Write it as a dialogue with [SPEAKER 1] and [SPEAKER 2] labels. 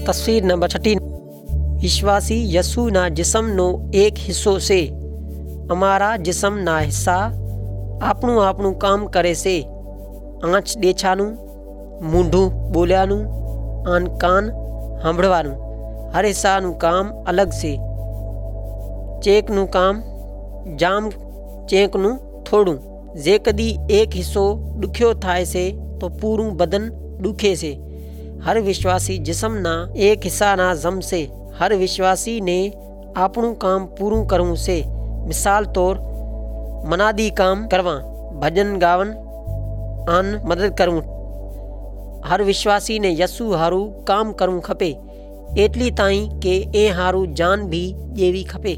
[SPEAKER 1] तस्वीर नंबर 36। विश्वासी यीशुના जिस्मનો એક હિસ્સો છે। અમારા जिस्मના હિસ્સા આપણું કામ કરે છે। આંચ દેખાનું, મૂંઢું બોલ્યાનું અને કાન સાંભળવાનું। હર હિસ્સાનું કામ અલગ છે। ચેકનું કામ જામ, ચેકનું થોડું। જે કદી એક હિસ્સો દુખ્યો થાય છે તો પૂરું બદન દુખે છે। હર વિશ્વાસી जिस्मના એક હિસ્સાના જમ છે। हर विश्वासी ने आपणुं काम पूरुं करवुं छे। मिसाल तौर मनादी काम करवा, भजन गावन आन मदद करवुं। हर विश्वासी ने यीशु हारू काम करवुं खपे, एटली ताईं के ए हारू जान भी देवी खपे।